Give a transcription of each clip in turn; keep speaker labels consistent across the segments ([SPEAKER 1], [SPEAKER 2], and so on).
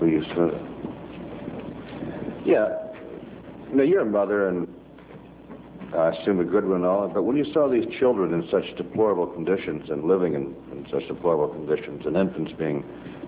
[SPEAKER 1] please. Yeah. You know, you're a mother, and I assume a good one and all, but when you saw these children in such deplorable conditions and living in such deplorable conditions, and infants being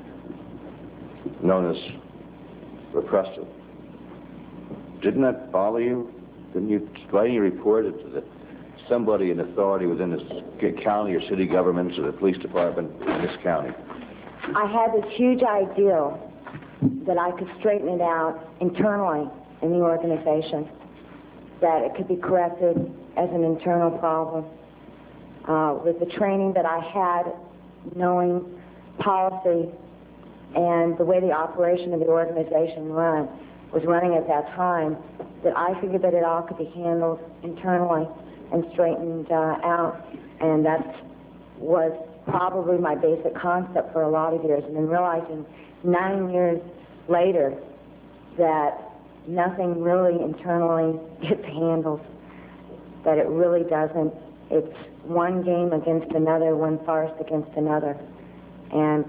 [SPEAKER 1] known as repressive, didn't that bother you? Didn't you write any report that somebody in authority within this county or city governments or the police department in this county?
[SPEAKER 2] I had this huge ideal that I could straighten it out internally in the organization, that it could be corrected as an internal problem. With the training that I had, knowing policy and the way the operation of the organization was running at that time, that I figured that it all could be handled internally and straightened out. And that was probably my basic concept for a lot of years. And then realizing 9 years later that nothing really internally gets handled, that it really doesn't. It's one game against another, one farce against another. And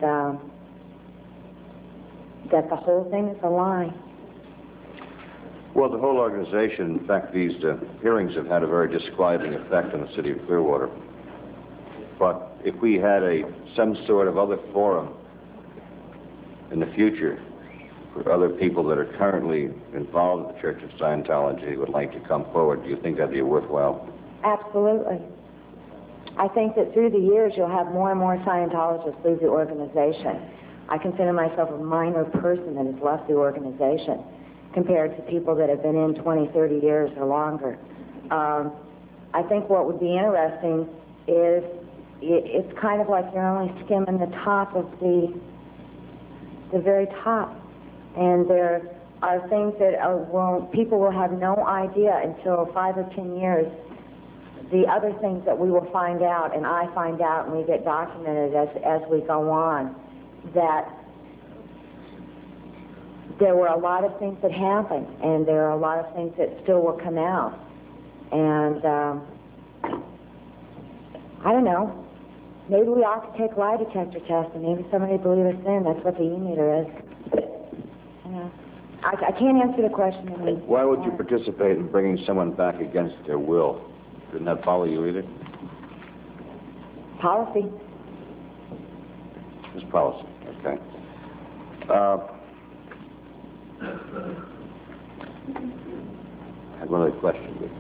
[SPEAKER 2] that the whole thing is a lie.
[SPEAKER 1] Well, the whole organization, in fact, these hearings have had a very disquieting effect on the city of Clearwater. But if we had some sort of other forum in the future for other people that are currently involved in the Church of Scientology would like to come forward, do you think that'd be worthwhile?
[SPEAKER 2] Absolutely. I think that through the years you'll have more and more Scientologists leave the organization. I consider myself a minor person that has left the organization compared to people that have been in 20, 30 years or longer. I think what would be interesting is it's kind of like you're only skimming the top of the very top. And there are things that people will have no idea until 5 or 10 years. The other things that we will find out, and I find out, and we get documented as we go on, that there were a lot of things that happened, and there are a lot of things that still will come out. And I don't know. Maybe we ought to take lie detector tests, and maybe somebody will believe us in. That's what the E-meter is. I can't answer the question.
[SPEAKER 1] Why would you participate in bringing someone back against their will? Didn't that follow you either?
[SPEAKER 2] Policy.
[SPEAKER 1] It's policy, okay. I have one other question.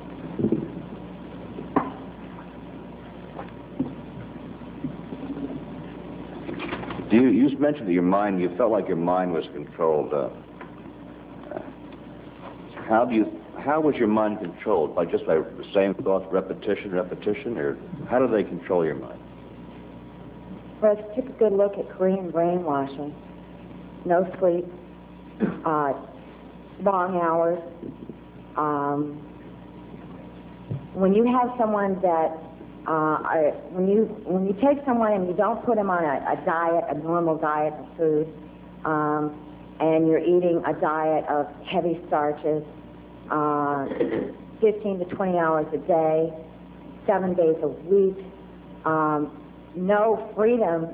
[SPEAKER 1] You mentioned that your mind, you felt like your mind was controlled. How was your mind controlled? By the same thoughts, repetition, or how do they control your mind?
[SPEAKER 2] Well, I took a good look at Korean brainwashing. No sleep, long hours. When you have someone that, when you take someone and you don't put them on a diet, a normal diet of food, and you're eating a diet of heavy starches, 15 to 20 hours a day, 7 days a week, no freedom,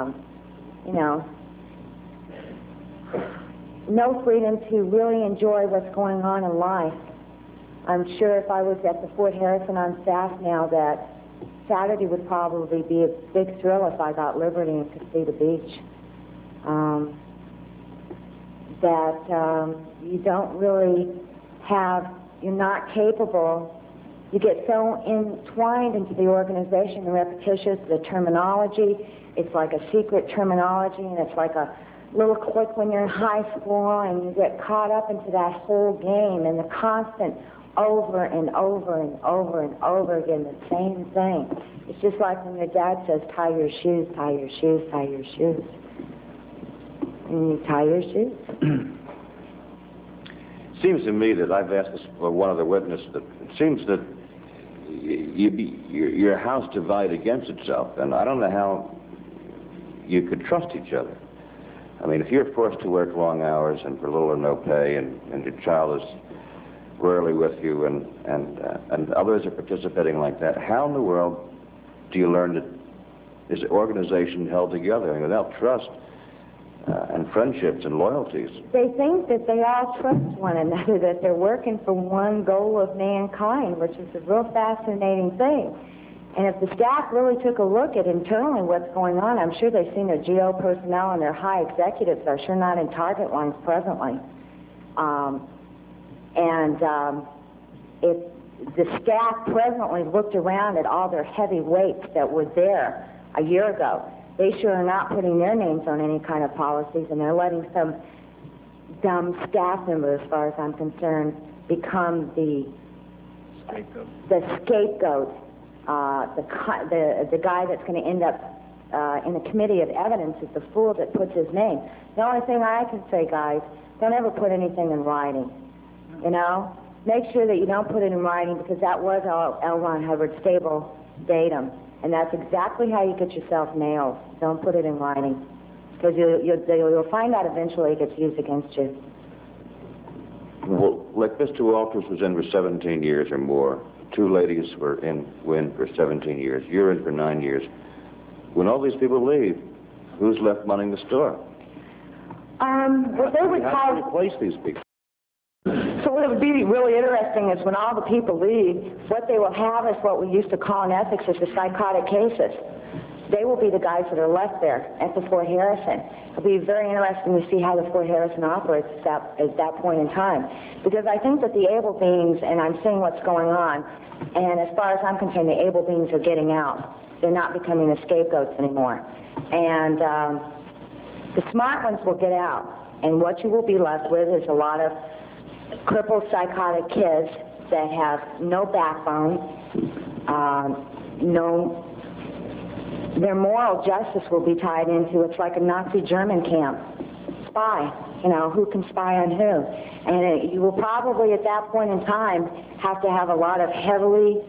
[SPEAKER 2] no freedom to really enjoy what's going on in life. I'm sure if I was at the Fort Harrison on staff now that Saturday would probably be a big thrill if I got liberty and could see the beach. You don't really you're not capable. You get so entwined into the organization, the repetitious, the terminology. It's like a secret terminology, and it's like a little clique when you're in high school, and you get caught up into that whole game and the constant over and over and over and over again, the same thing. It's just like when your dad says, tie your shoes, tie your shoes, tie your shoes. And you tie your shoes.
[SPEAKER 1] It seems to me that I've asked this for one other witness, that it seems that your house divided against itself, and I don't know how you could trust each other. I mean, if you're forced to work long hours and for little or no pay, and your child is rarely with you, and others are participating like that, how in the world do you learn that this organization held together? I mean, without trust, and friendships and loyalties.
[SPEAKER 2] They think that they all trust one another, that they're working for one goal of mankind, which is a real fascinating thing. And if the staff really took a look at internally what's going on, I'm sure they've seen their GO personnel and their high executives are sure not in target lines presently. If the staff presently looked around at all their heavyweights that were there a year ago, they sure are not putting their names on any kind of policies, and they're letting some dumb staff member, as far as I'm concerned, become the scapegoat, the guy that's going to end up in a committee of evidence is the fool that puts his name. The only thing I can say, guys, don't ever put anything in writing, you know? Make sure that you don't put it in writing, because that was L. Ron Hubbard's stable datum, and that's exactly how you get yourself nailed. Don't put it in writing, because you'll find out eventually it gets used against you.
[SPEAKER 1] Well, like Mr. Walters was in for 17 years or more. Two ladies were in for 17 years. You're in for 9 years. When all these people leave, who's left running the store?
[SPEAKER 2] Well, they would
[SPEAKER 1] How do you replace these people?
[SPEAKER 2] So what would be really interesting is when all the people leave, what they will have is what we used to call in ethics as the psychotic cases. They will be the guys that are left there at the Fort Harrison. It'll be very interesting to see how the Fort Harrison operates at that point in time. Because I think that the able beings, and I'm seeing what's going on, and as far as I'm concerned, the able beings are getting out. They're not becoming the scapegoats anymore. And the smart ones will get out. And what you will be left with is a lot of crippled psychotic kids that have no backbone, their moral justice will be tied into, it's like a Nazi German camp. Spy, you know, who can spy on who? And you will probably at that point in time have to have a lot of heavily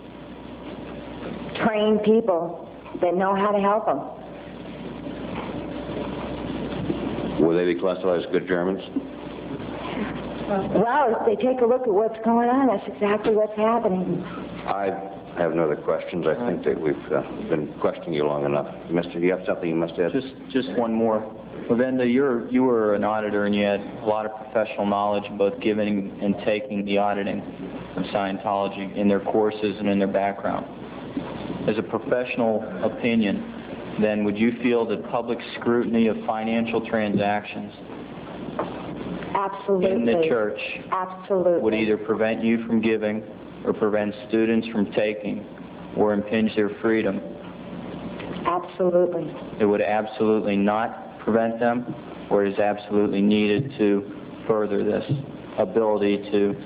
[SPEAKER 2] trained people that know how to help them.
[SPEAKER 1] Will they be classified as good Germans?
[SPEAKER 2] Well, if they take a look at what's going on, that's exactly what's happening.
[SPEAKER 1] I have no other questions. I think that we've been questioning you long enough. Mister, you have something you must add?
[SPEAKER 3] Just one more. Lavenda, you were an auditor, and you had a lot of professional knowledge, both giving and taking the auditing of Scientology in their courses and in their background. As a professional opinion, then would you feel that public scrutiny of financial transactions
[SPEAKER 2] Absolutely.
[SPEAKER 3] in the church
[SPEAKER 2] Absolutely.
[SPEAKER 3] would either prevent you from giving or prevent students from taking or impinge their freedom?
[SPEAKER 2] Absolutely.
[SPEAKER 3] It would absolutely not prevent them, or is absolutely needed to further this ability to...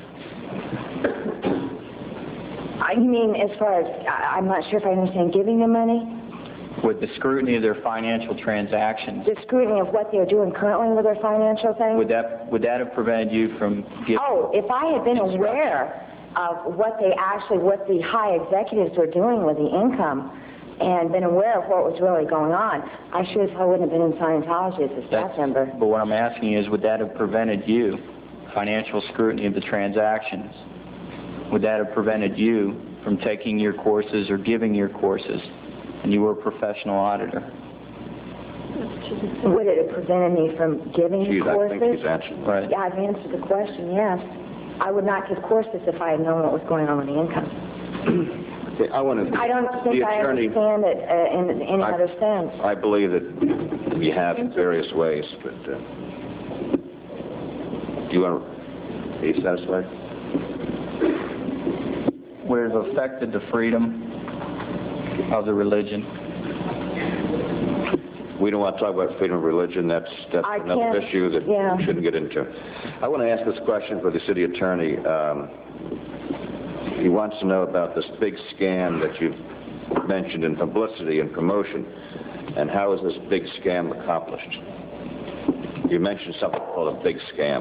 [SPEAKER 2] You mean as far as, I'm not sure if I understand, giving them money?
[SPEAKER 3] With the scrutiny of their financial transactions,
[SPEAKER 2] The scrutiny of what they're doing currently with their financial things?
[SPEAKER 3] would that have prevented you from giving?
[SPEAKER 2] Oh, if I had been aware of what the high executives were doing with the income and been aware of what was really going on, I sure as hell wouldn't have been in Scientology as a staff member.
[SPEAKER 3] But what I'm asking is, would that have prevented you, financial scrutiny of the transactions, would that have prevented you from taking your courses or giving your courses, and you were a professional auditor?
[SPEAKER 2] Would it have prevented me from giving courses?
[SPEAKER 1] I think she's answered.
[SPEAKER 3] Right.
[SPEAKER 2] Yeah, I've answered the question, yes. I would not give courses if I had known what was going on with the income.
[SPEAKER 1] Okay,
[SPEAKER 2] I don't think I understand it in any other sense.
[SPEAKER 1] I believe that we have in various ways, but do you want to be satisfied?
[SPEAKER 3] Would it have affected the freedom of the religion?
[SPEAKER 1] We don't want to talk about freedom of religion. That's another issue that we shouldn't get into. I want to ask this question for the city attorney. He wants to know about this big scam that you've mentioned in publicity and promotion, and how is this big scam accomplished? You mentioned something called a big scam.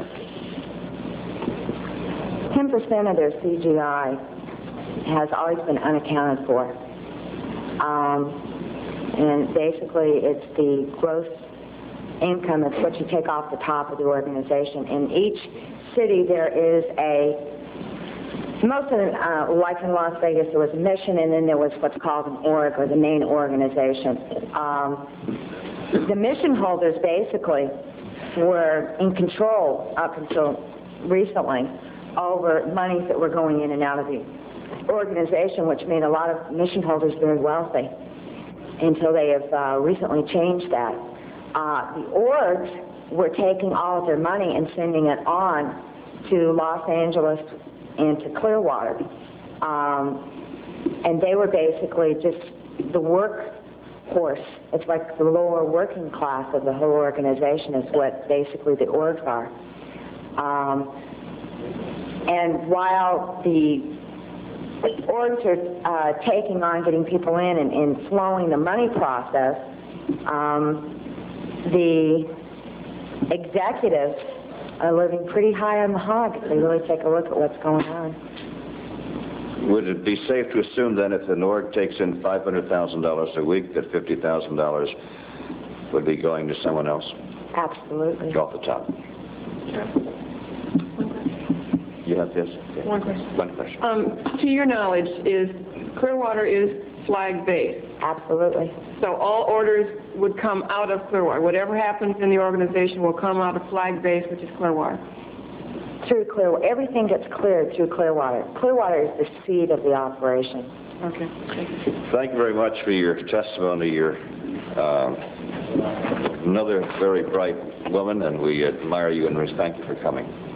[SPEAKER 2] 10% of their CGI has always been unaccounted for. And basically, it's the gross income. It's what you take off the top of the organization. In each city, there is most of them, like in Las Vegas, there was a mission, and then there was what's called an org, or the main organization. the mission holders basically were in control up until recently over monies that were going in and out of the organization, which made a lot of mission holders very wealthy until they have recently changed that. The orgs were taking all of their money and sending it on to Los Angeles and to Clearwater. And they were basically just the workforce. It's like the lower working class of the whole organization is what basically the orgs are. And while the orgs are taking on getting people in and flowing the money process, the executives are living pretty high on the hog if they really take a look at what's going on.
[SPEAKER 1] Would it be safe to assume then if an org takes in $500,000 a week that $50,000 would be going to someone else?
[SPEAKER 2] Absolutely.
[SPEAKER 1] Off the top. You have this?
[SPEAKER 4] One question.
[SPEAKER 1] One question.
[SPEAKER 4] To your knowledge, Clearwater is flag-based.
[SPEAKER 2] Absolutely.
[SPEAKER 4] So all orders would come out of Clearwater. Whatever happens in the organization will come out of flag-based, which is Clearwater.
[SPEAKER 2] Through Clearwater. Everything gets cleared through Clearwater. Clearwater is the seed of the operation.
[SPEAKER 4] Okay.
[SPEAKER 1] Thank you very much for your testimony. You're another very bright woman, and we admire you and thank you for coming.